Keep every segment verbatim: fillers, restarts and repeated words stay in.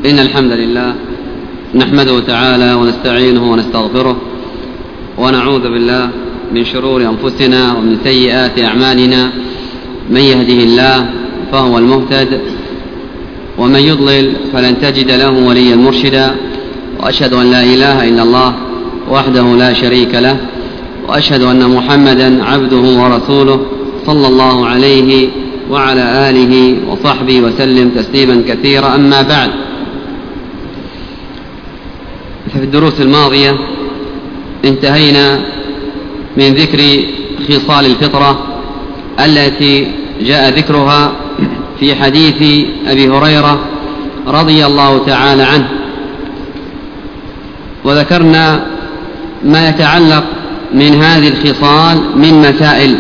إن الحمد لله نحمده تعالى ونستعينه ونستغفره ونعوذ بالله من شرور أنفسنا ومن سيئات أعمالنا. من يهده الله فهو المهتد ومن يضلل فلن تجد له وليا مرشدا. وأشهد أن لا إله إلا الله وحده لا شريك له، وأشهد أن محمدا عبده ورسوله صلى الله عليه وعلى آله وصحبه وسلم تسليما كثيرا. أما بعد، ففي الدروس الماضية انتهينا من ذكر خصال الفطرة التي جاء ذكرها في حديث أبي هريرة رضي الله تعالى عنه، وذكرنا ما يتعلق من هذه الخصال من مسائل،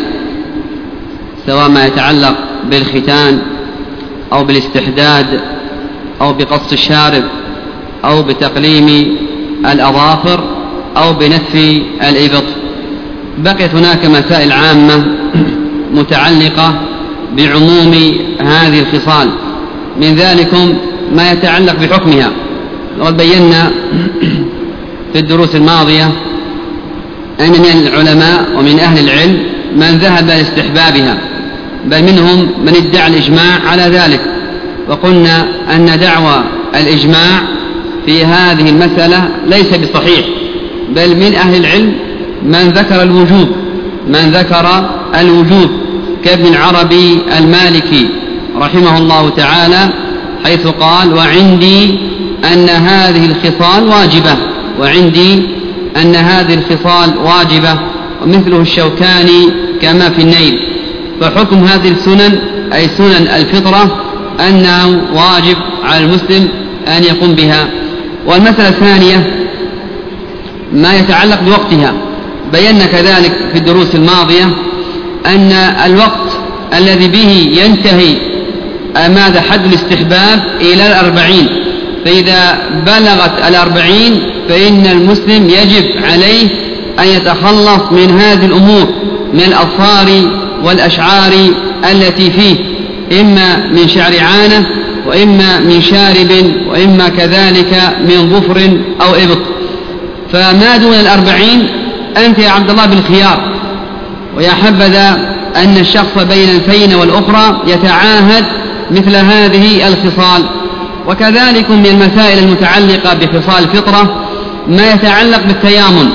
سواء ما يتعلق بالختان أو بالاستحداد أو بقص الشارب أو بتقليم الأظافر أو بنتف الإبط. بقيت هناك مسائل عامة متعلقة بعموم هذه الخصال، من ذلكم ما يتعلق بحكمها. وقد بينا في الدروس الماضية أن من العلماء ومن أهل العلم من ذهب لاستحبابها، بل منهم من ادعى الإجماع على ذلك، وقلنا أن دعوى الإجماع في هذه المسألة ليس بصحيح، بل من أهل العلم من ذكر الوجوب من ذكر الوجوب كابن العربي المالكي رحمه الله تعالى، حيث قال: وعندي أن هذه الخصال واجبة وعندي أن هذه الخصال واجبة ومثله الشوكاني كما في النيل. فحكم هذه السنن أي سنن الفطرة أنه واجب على المسلم أن يقوم بها. والمسألة الثانية ما يتعلق بوقتها. بينا كذلك في الدروس الماضية أن الوقت الذي به ينتهي ماذا حد الاستحباب إلى الأربعين، فإذا بلغت الأربعين فإن المسلم يجب عليه أن يتخلص من هذه الأمور، من الأظفار والأشعار التي فيه، إما من شعر عانة وإما من شارب وإما كذلك من ظفر أو إبط. فما دون الأربعين أنت يا عبد الله بالخيار. ويا حبذا أن الشخص بين الفين والأخرى يتعاهد مثل هذه الخصال. وكذلك من المسائل المتعلقة بخصال الفطرة ما يتعلق بالتيامن.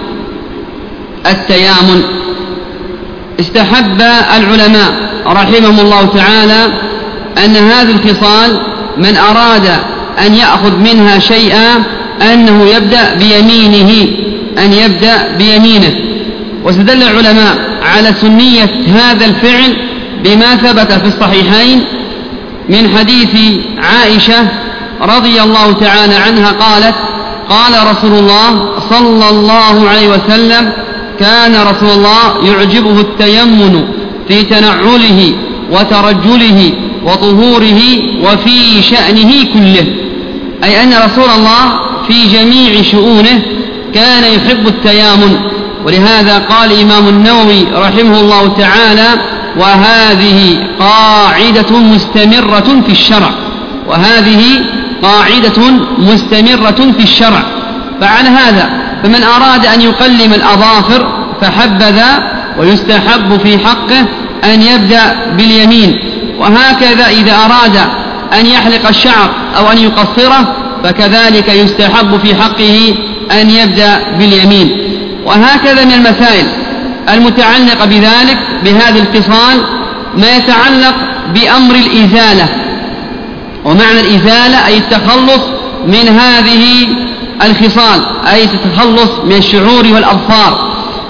التيامن استحب العلماء رحمهم الله تعالى أن هذه الخصال من أراد أن يأخذ منها شيئا أنه يبدأ بيمينه أن يبدأ بيمينه. واستدل العلماء على سنية هذا الفعل بما ثبت في الصحيحين من حديث عائشة رضي الله تعالى عنها قالت: قال رسول الله صلى الله عليه وسلم: كان رسول الله يعجبه التيمن في تنعله وترجله وطهوره وفي شأنه كله، أي أن رسول الله في جميع شؤونه كان يحب التيامن. ولهذا قال إمام النووي رحمه الله تعالى: وهذه قاعدة مستمرة في الشرع وهذه قاعدة مستمرة في الشرع. فعلى هذا فمن أراد أن يقلم الأظافر فحبذا، ويستحب في حقه أن يبدأ باليمين. وهكذا إذا أراد أن يحلق الشعر أو أن يقصره فكذلك يستحب في حقه أن يبدأ باليمين. وهكذا من المسائل المتعلقة بذلك بهذه الخصال ما يتعلق بأمر الإزالة. ومعنى الإزالة أي التخلص من هذه الخصال، أي التخلص من الشعور والأظفار.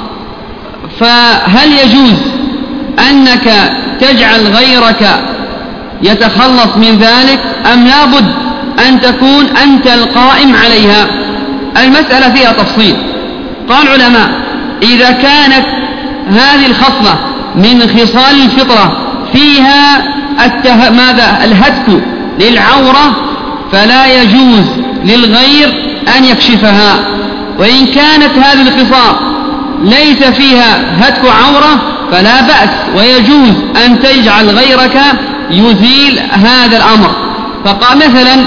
فهل يجوز أنك تجعل غيرك يتخلص من ذلك أم لابد أن تكون أنت القائم عليها؟ المسألة فيها تفصيل. قال العلماء: إذا كانت هذه الخصلة من خصال الفطرة فيها الته... ماذا الهتك للعورة فلا يجوز للغير أن يكشفها. وإن كانت هذه الخصال ليس فيها هتك عورة فلا بأس، ويجوز أن تجعل غيرك يزيل هذا الأمر. فقال مثلا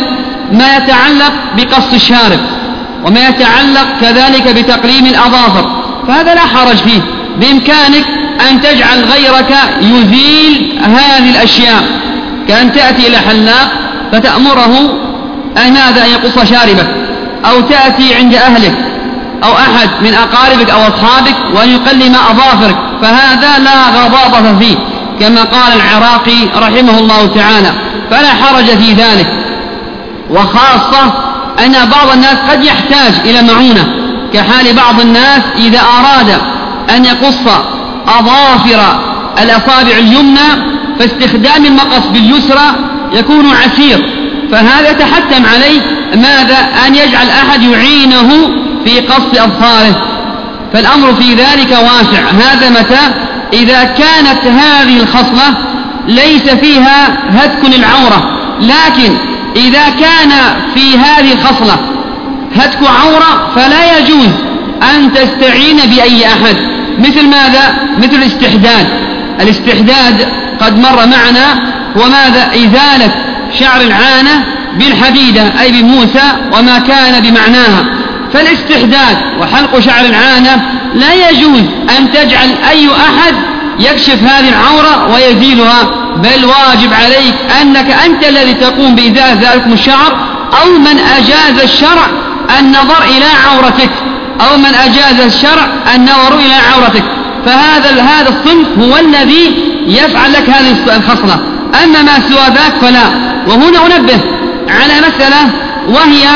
ما يتعلق بقص الشارب، وما يتعلق كذلك بتقليم الأظافر، فهذا لا حرج فيه، بإمكانك أن تجعل غيرك يزيل هذه الأشياء، كأن تأتي إلى حلاق فتأمره أن ماذا أن يقص شاربك، أو تأتي عند أهلك أو أحد من أقاربك أو أصحابك وأن يقلم أظافرك، فهذا لا غضاضة فيه كما قال العراقي رحمه الله تعالى، فلا حرج في ذلك. وخاصة أن بعض الناس قد يحتاج إلى معونة، كحال بعض الناس إذا أراد أن يقص أظافر الأصابع اليمنى فاستخدام المقص باليسرى يكون عسير، فهذا يتحتم عليه ماذا أن يجعل أحد يعينه في قص أظفاره، فالأمر في ذلك واسع. هذا متى إذا كانت هذه الخصلة ليس فيها هتك للعورة، لكن إذا كان في هذه الخصلة هتك عورة فلا يجوز أن تستعين بأي أحد، مثل ماذا؟ مثل الاستحداد. الاستحداد قد مر معنا، وماذا؟ إزالة شعر العانة بالحديدة أي بموسى وما كان بمعناها. فالاستحداد وحلق شعر العانة لا يجوز أن تجعل أي أحد يكشف هذه العورة ويزيلها، بل واجب عليك أنك أنت الذي تقوم بإزالة ذلك الشعر، أو من أجاز الشرع النظر إلى عورتك، أو من أجاز الشرع النظر إلى عورتك، فهذا هذا الصنف هو الذي يفعل لك هذه الخصلة. أما ما سوى ذاك فلا. وهنا أنبه على مسألة، وهي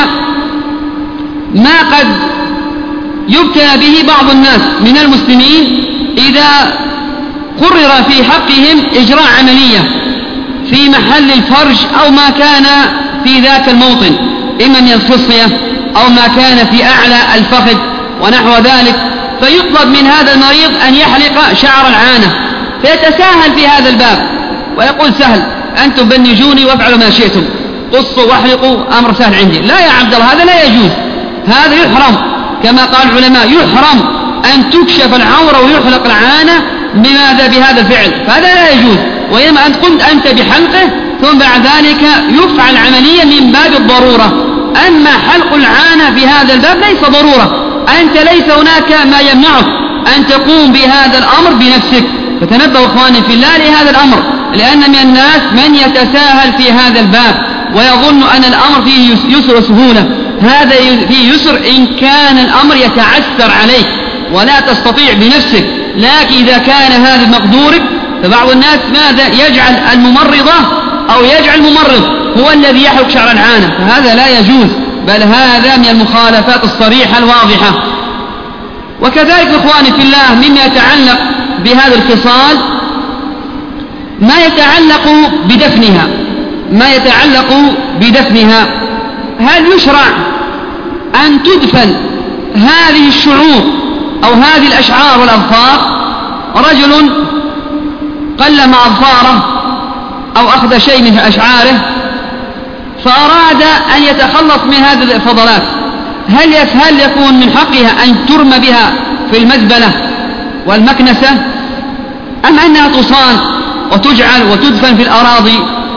ما قد يبتلى به بعض الناس من المسلمين إذا قرر في حقهم إجراء عملية في محل الفرج أو ما كان في ذاك الموطن، إما من الخصية أو ما كان في أعلى الفخذ ونحو ذلك، فيطلب من هذا المريض أن يحلق شعر العانة، فيتساهل في هذا الباب ويقول سهل، أنتم بنجوني وافعلوا ما شئتم، قصوا واحلقوا، أمر سهل عندي. لا يا عبد الله، هذا لا يجوز، هذا يحرم، كما قال العلماء يحرم أن تكشف العورة ويحلق العانة بماذا؟ بهذا الفعل، فهذا لا يجوز. وإما أن قمت أنت بحلقه ثم بعد ذلك يفعل عملية من باب الضرورة. أما حلق العانة في هذا الباب ليس ضرورة، أنت ليس هناك ما يمنعك أن تقوم بهذا الأمر بنفسك. فتنبهوا إخواني في الله لهذا الأمر، لأن من الناس من يتساهل في هذا الباب ويظن أن الأمر فيه يسر وسهولة. هذا فيه يسر إن كان الأمر يتعسر عليك ولا تستطيع بنفسك، لكن إذا كان هذا مقدورك، فبعض الناس ماذا؟ يجعل الممرضة أو يجعل الممرض هو الذي يحلق شعر العانة، فهذا لا يجوز، بل هذا من المخالفات الصريحة الواضحة. وكذلك إخواني في الله مما يتعلق بهذا الخصال ما يتعلق بدفنها، ما يتعلق بدفنها هل يشرع أن تدفن هذه الشعور أو هذه الأشعار والأظفار؟ رجل قلم أظفاره أو أخذ شيء من أشعاره فأراد أن يتخلص من هذه الفضلات، هل هل يكون من حقها أن ترمى بها في المزبلة والمكنسة، أم أنها تصان وتجعل وتدفن في الأراضي؟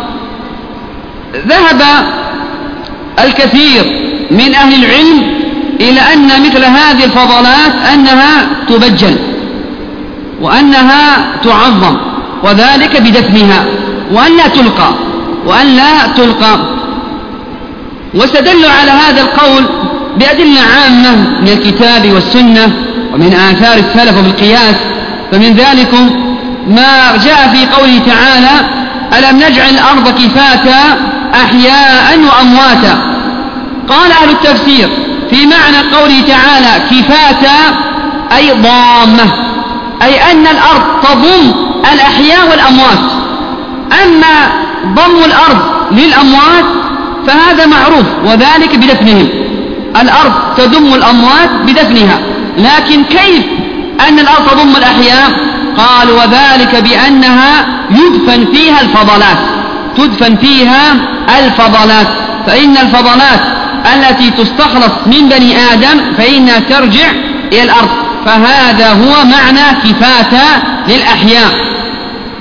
ذهب الكثير من أهل العلم إلى أن مثل هذه الفضلات أنها تبجل وأنها تعظم، وذلك بدفنها، وأن لا تلقى وأن لا تلقى واستدلوا على هذا القول بأدلة عامة من الكتاب والسنة ومن آثار السلف بالقياس. فمن ذلك ما جاء في قوله تعالى: ألم نجعل الأرض كفاتا أحياء وأمواتا. قال أهل التفسير في معنى قوله تعالى كفاتا أي ضامة، أي أن الأرض تضم الأحياء والأموات. أما ضم الأرض للأموات فهذا معروف، وذلك بدفنهم، الأرض تضم الأموات بدفنها. لكن كيف أن الأرض تضم الأحياء؟ قال: وذلك بأنها يدفن فيها الفضلات، تدفن فيها الفضلات، فإن الفضلات التي تستخلص من بني آدم فإنها ترجع إلى الأرض، فهذا هو معنى كفاتا للأحياء.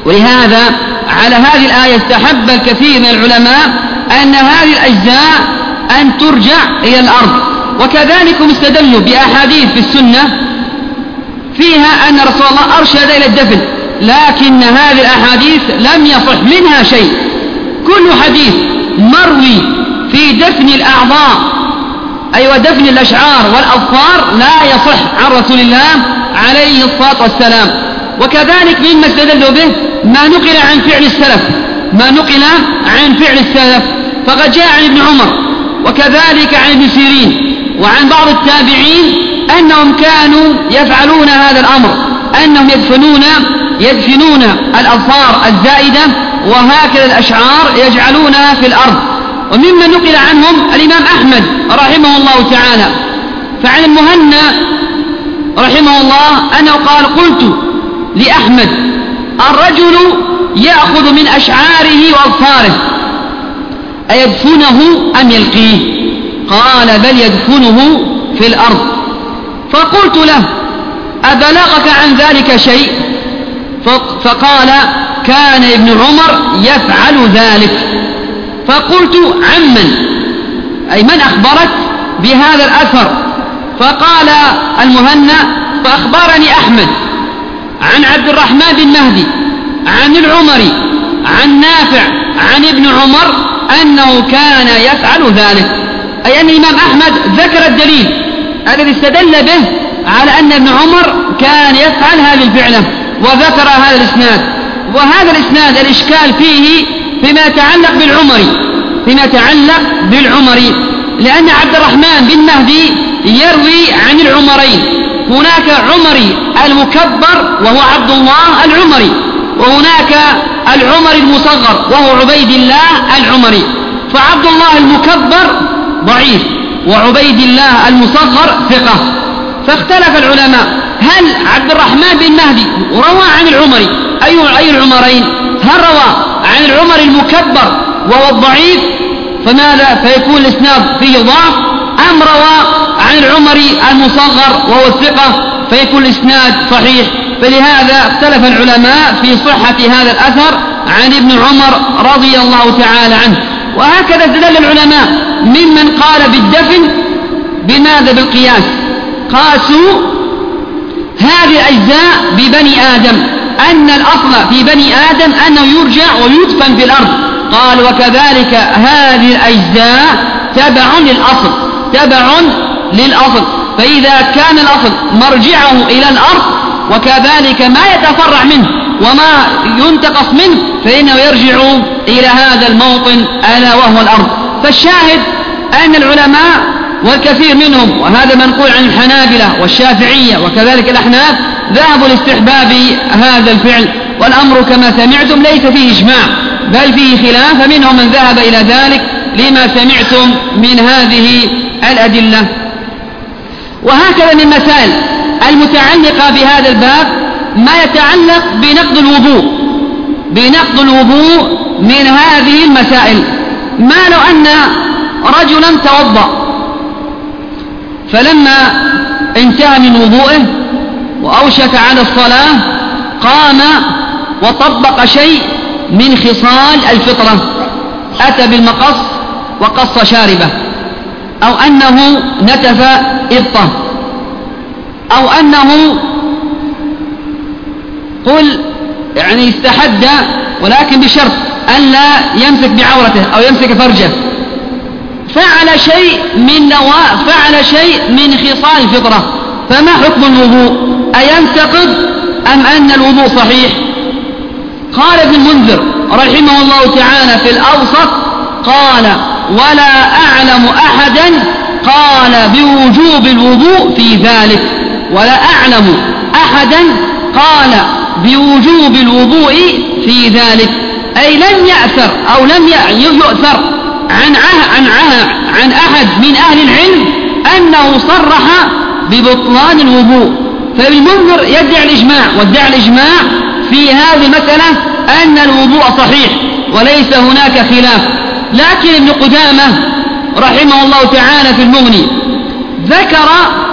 ولهذا على هذه الآية استحب الكثير من العلماء أن هذه الأجزاء أن ترجع إلى الأرض. وكذلك استدلوا بأحاديث في السنة فيها أن رسول الله أرشد إلى الدفن، لكن هذه الأحاديث لم يصح منها شيء. كل حديث مروي في دفن الأعضاء أي أيوة ودفن الأشعار والأظفار لا يصح عن رسول الله عليه الصلاة والسلام. وكذلك مما استدلوا به ما نقل عن فعل السلف ما نقل عن فعل السلف فقد جاء عن ابن عمر وكذلك عن ابن سيرين وعن بعض التابعين أنهم كانوا يفعلون هذا الأمر، أنهم يدفنون يدفنون الأظفار الزائدة وهكذا الأشعار يجعلونها في الأرض. ومما نقل عنهم الإمام أحمد رحمه الله تعالى، فعن المهنى رحمه الله أنه قال: قلت لأحمد: الرجل يأخذ من أشعاره وأظفاره أيدفنه أم يلقيه؟ قال: بل يدفنه في الأرض. فقلت له: أبلغك عن ذلك شيء؟ فقال: كان ابن عمر يفعل ذلك. فقلت: عمن؟ أي من أخبرك بهذا الأثر؟ فقال المهنى: فأخبرني أحمد عن عبد الرحمن بن مهدي عن العمري عن نافع عن ابن عمر أنه كان يفعل ذلك. أي أن الإمام أحمد ذكر الدليل الذي استدل به على أن ابن عمر كان يفعل هذه الفعلة وذكر هذا الإسناد. وهذا الإسناد الإشكال فيه فيما يتعلق بالعمري فيما يتعلق بالعمري لأن عبد الرحمن بن مهدي يروي عن العمرين، هناك عمري المكبر وهو عبد الله العمري، وهناك العمري المصغر وهو عبيد الله العمري. فعبد الله المكبر ضعيف وعبيد الله المصغر ثقة. فاختلف العلماء هل عبد الرحمن بن مهدي روى عن العمري أي أي العمرين؟ هل روى عن العمري المكبر وهو الضعيف فماذا فيكون الإسناد فيه ضعف، أم روى عن العمري المصغر وهو الثقة فيكون الإسناد صحيح؟ فلهذا اختلف العلماء في صحة هذا الأثر عن ابن عمر رضي الله تعالى عنه. وهكذا استدل العلماء ممن قال بالدفن بماذا؟ بالقياس. قاسوا هذه الأجزاء ببني آدم، أن الأصل في بني آدم أنه يرجع ويدفن في الأرض. قال: وكذلك هذه الأجزاء تبع للأصل تبع للأصل فإذا كان الأصل مرجعه إلى الأرض وكذلك ما يتفرع منه وما ينتقص منه فإنه يرجع إلى هذا الموطن ألا وهو الأرض. فالشاهد أن العلماء والكثير منهم، وهذا منقول عن الحنابلة والشافعية وكذلك الأحناف، ذهبوا لاستحباب هذا الفعل، والأمر كما سمعتم ليس فيه إجماع بل فيه خلاف، فمنهم من ذهب إلى ذلك لما سمعتم من هذه الأدلة. وهكذا من المسائل المتعلقة بهذا الباب ما يتعلق بنقض الوضوء بنقض الوضوء من هذه المسائل. ما لو أن رجلا توضأ فلما انتهى من وضوءه وأوشك على الصلاة قام وطبق شيء من خصال الفطرة، أتى بالمقص وقص شاربه، أو أنه نتف إبطه، أو أنه قل يعني استحد ولكن بشرط أن لا يمسك بعورته أو يمسك فرجه، فعل شيء من نواة فعل شيء من خصال الفطرة، فما حكم الوضوء؟ أينتقض أم أن الوضوء صحيح؟ قال ابن المنذر رحمه الله تعالى في الأوسط قال: ولا أعلم أحدا قال بوجوب الوضوء في ذلك ولا أعلم أحدا قال بوجوب الوضوء في ذلك أي لم يأثر أو لم يؤثر عن عن عن أحد من أهل العلم أنه صرح ببطلان الوضوء. فابن المنذر يدعي الإجماع، وادعى الإجماع في هذه المسألة أن الوضوء صحيح وليس هناك خلاف. لكن ابن قدامة رحمه الله تعالى في المغني ذكر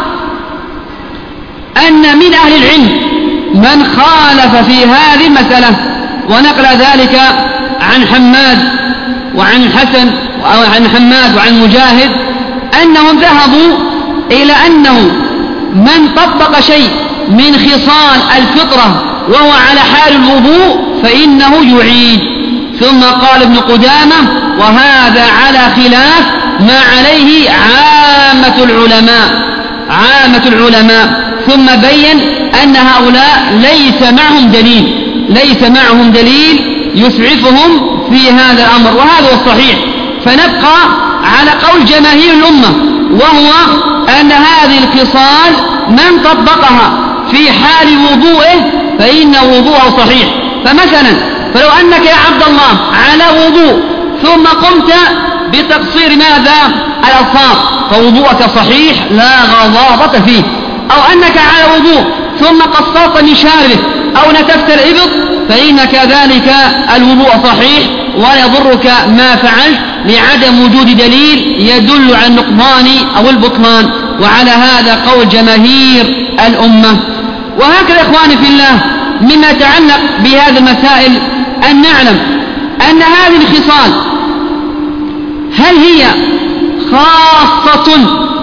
أن من أهل العلم من خالف في هذه المسألة، ونقل ذلك عن حماد وعن الحسن وعن حماد وعن مجاهد أنهم ذهبوا إلى أنه من طبق شيء من خصال الفطرة وهو على حال الوضوء فإنه يعيد. ثم قال ابن قدامة وهذا على خلاف ما عليه عامة العلماء عامة العلماء ثم بين أن هؤلاء ليس معهم دليل ليس معهم دليل يسعفهم في هذا الأمر، وهذا هو الصحيح. فنبقى على قول جماهير الأمة، وهو أن هذه الخصال من طبقها في حال وضوءه فإن وضوءه صحيح. فمثلا فلو أنك يا عبد الله على وضوء ثم قمت بتقصير ماذا الأظفار فوضوءك صحيح لا غضاضة فيه، أو أنك على وضوء ثم قصرت من شاربك أو نتفت الإبط فإن كذلك الوضوء صحيح ولا يضرك ما فعلت لعدم وجود دليل يدل على النقضان أو البطلان. وعلى هذا قول جماهير الأمة. وهكذا إخواني في الله مما يتعلق بهذه المسائل أن نعلم أن هذه الخصال هل هي خاصة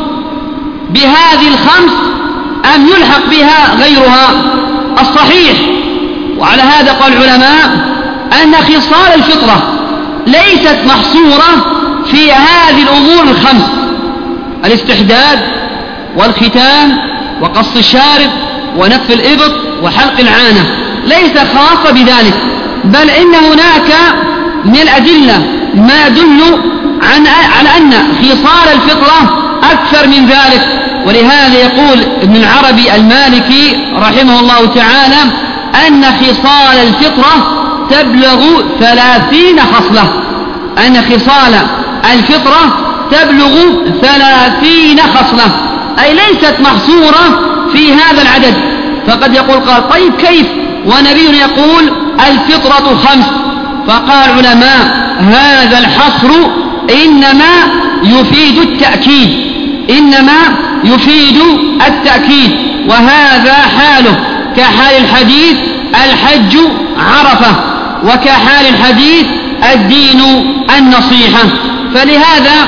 بهذه الخمس أم يلحق بها غيرها؟ الصحيح وعلى هذا قال العلماء أن خصال الفطرة ليست محصورة في هذه الأمور الخمس: الاستحداد والختان وقص الشارب ونتف الإبط وحلق العانة، ليس خاصة بذلك، بل إن هناك من الأدلة ما يدل على أن خصال الفطرة أكثر من ذلك. ولهذا يقول ابن العربي المالكي رحمه الله تعالى أن خصال الفطرة تبلغ ثلاثين خصلة، أن خصال الفطرة تبلغ ثلاثين خصلة، أي ليست محصورة في هذا العدد. فقد يقول قال طيب كيف ونبينا يقول الفطرة خمس؟ فقال العلماء هذا الحصر إنما يفيد التأكيد إنما يفيد التأكيد وهذا حاله كحال الحديث الحج عرفة، وكحال الحديث الدين النصيحة. فلهذا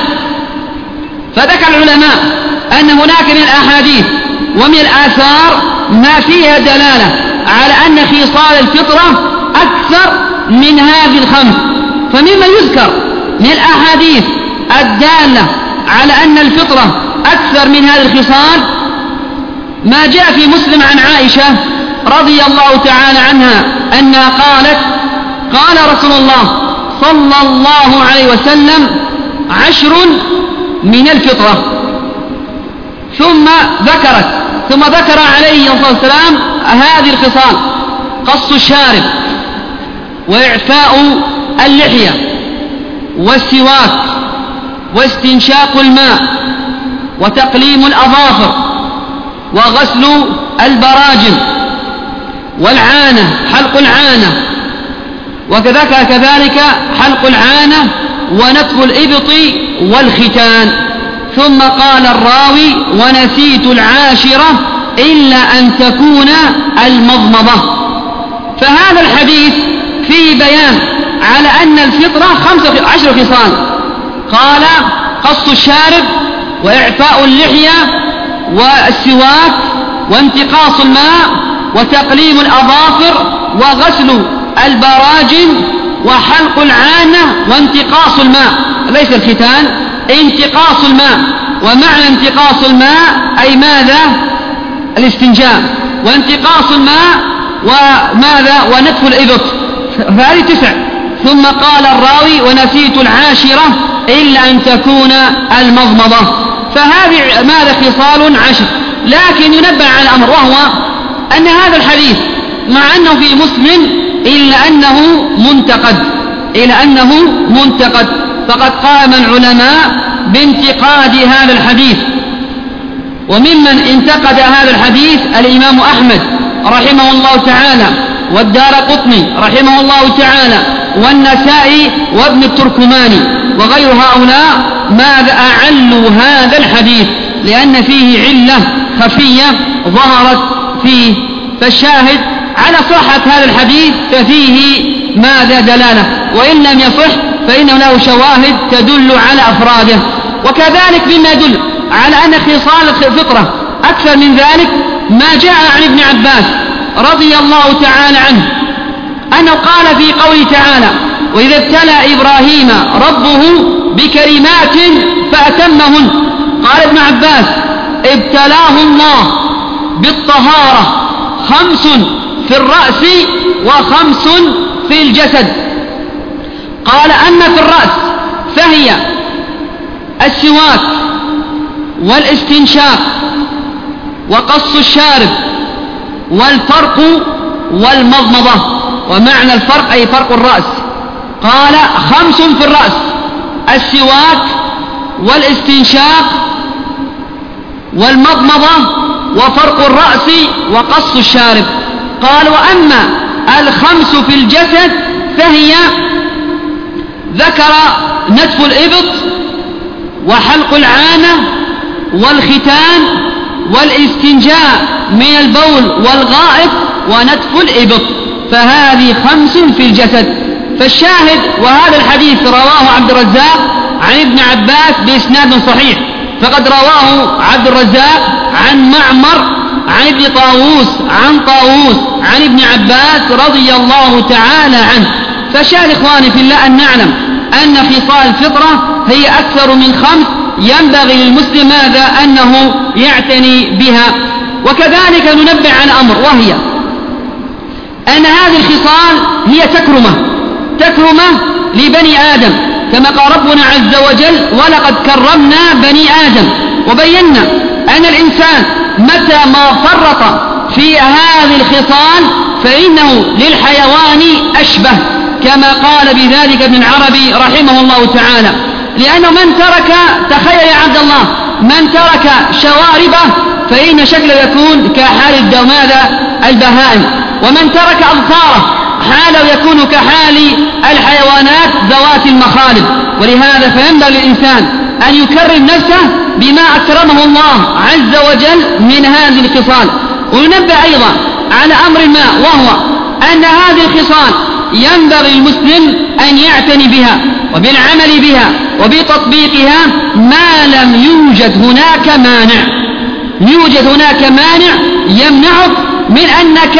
فذكر العلماء أن هناك من الأحاديث ومن الآثار ما فيها دلالة على أن خصال الفطرة أكثر من هذه الخمس. فمما يذكر من الأحاديث الدالة على أن الفطرة أكثر من هذه الخصال ما جاء في مسلم عن عائشة رضي الله تعالى عنها أنها قالت قال رسول الله صلى الله عليه وسلم عشر من الفطرة، ثم ذكرت ثم ذكر عليه الصلاة والسلام هذه الخصال: قص الشارب وإعفاء اللحية والسواك واستنشاق الماء وتقليم الأظافر وغسل البراجم والعانة حلق العانة، وكذلك كذلك حلق العانة ونتف الإبط والختان. ثم قال الراوي ونسيت العاشرة إلا أن تكون المضمضة. فهذا الحديث فيه بيان على أن الفطرة خمس عشر خصال، قال قص الشارب وإعفاء اللحية والسواك وانتقاص الماء وتقليم الأظافر وغسل البراجم وحلق العانة وانتقاص الماء، ليس الختان، انتقاص الماء. ومعنى انتقاص الماء أي ماذا؟ الاستنجاء، وانتقاص الماء وماذا؟ ونتف الإبط. فهذه تسع. ثم قال الراوي ونسيت العاشرة إلا أن تكون المضمضة. فهذه ماذا؟ خصال عشر. لكن ينبه على الأمر، وهو أن هذا الحديث مع أنه في مسلم إلا أنه منتقد إلا أنه منتقد فقد قام العلماء بانتقاد هذا الحديث. وممن انتقد هذا الحديث الإمام أحمد رحمه الله تعالى، والدارقطني رحمه الله تعالى، والنسائي وابن التركماني وغير هؤلاء، ماذا أعلوا هذا الحديث لأن فيه علة خفية ظهرت فيه. فالشاهد على صحة هذا الحديث ففيه ماذا دلالة، وإن لم يصح فإنه له شواهد تدل على أفراده. وكذلك مما يدل على أن خصال الفطرة أكثر من ذلك ما جاء عن ابن عباس رضي الله تعالى عنه أنه قال في قوله تعالى: وإذا ابتلى إبراهيم ربه بكلمات فأتمهن. قال ابن عباس: ابتلاه الله بالطهارة خمس في الرأس وخمس في الجسد. قال: أما في الرأس فهي السواك والاستنشاق وقص الشارب والفرق والمضمضة. ومعنى الفرق أي فرق الرأس. قال: خمس في الرأس: السواك والاستنشاق والمضمضة وفرق الرأس وقص الشارب. قال: وأما الخمس في الجسد فهي ذكر نتف الإبط وحلق العانة والختان والاستنجاء من البول والغائط ونتف الإبط، فهذه خمس في الجسد. فالشاهد، وهذا الحديث رواه عبد الرزاق عن ابن عباس بإسناد صحيح، فقد رواه عبد الرزاق عن معمر عن ابن طاووس عن طاووس عن ابن عباس رضي الله تعالى عنه. فشاهد إخواني في الله أن نعلم أن خصال الفطرة هي أكثر من خمس، ينبغي للمسلم ماذا أنه يعتني بها. وكذلك ننبه على أمر، وهي أن هذه الخصال هي تكرمة تكرمة لبني آدم، كما قال ربنا عز وجل: ولقد كرمنا بني آدم. وبينا أن الإنسان متى ما فرط في هذه الخصال فإنه للحيوان أشبه، كما قال بذلك ابن العربي رحمه الله تعالى. لأنه من ترك، تخيل يا عبد الله، من ترك شواربه فإن شكله يكون كحال الدماذة البهائم، ومن ترك أظفاره حاله يكون كحال الحيوانات ذوات المخالب. ولهذا فينبغي للإنسان أن يكرم نفسه بما أكرمه الله عز وجل من هذه الخصال. وننبه أيضا على أمر ما، وهو أن هذه الخصال ينبغي المسلم أن يعتني بها وبالعمل بها وبتطبيقها ما لم يوجد هناك مانع يوجد هناك مانع يمنعك من أنك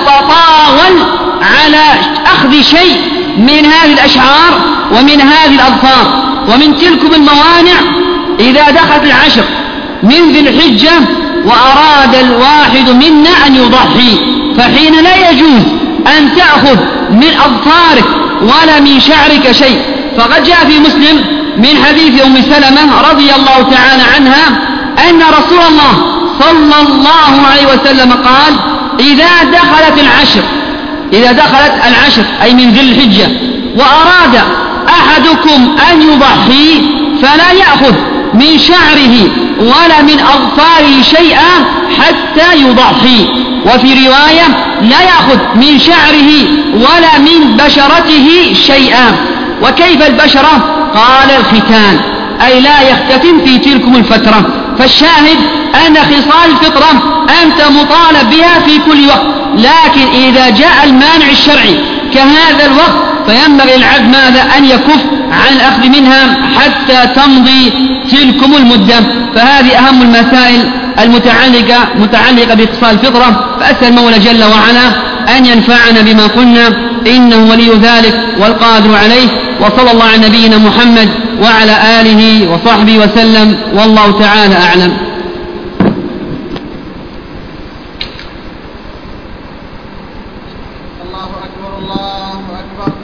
تتطاول على أخذ شيء من هذه الأشعار ومن هذه الأظفار. ومن تلكم الموانع إذا دخلت العشر من ذي الحجة وأراد الواحد منا أن يضحي، فحين لا يجوز أن تأخذ من أظفارك ولا من شعرك شيء. فقد جاء في مسلم من حديث أم سلمة رضي الله تعالى عنها أن رسول الله صلى الله عليه وسلم قال: إذا دخلت العشر إذا دخلت العشر أي من ذي الحجة وأراد أحدكم أن يضحي فلا يأخذ من شعره ولا من أظفاره شيئا حتى يضحي. وفي رواية: لا يأخذ من شعره ولا من بشرته شيئا. وكيف البشرة؟ قال: الختان، أي لا يختتن في تلكم الفترة. فالشاهد أن خصال الفطرة أنت مطالب بها في كل وقت، لكن إذا جاء المانع الشرعي كهذا الوقت فينبغي العبد ماذا؟ أن يكف عن الأخذ منها حتى تمضي تلكم المدة. فهذه أهم المسائل المتعلقة متعلقة بخصال الفطرة. فأسأل المولى جل وعلا أن ينفعنا بما قلنا، إنه ولي ذلك والقادر عليه. وصلى الله على نبينا محمد وعلى آله وصحبه وسلم، والله تعالى أعلم.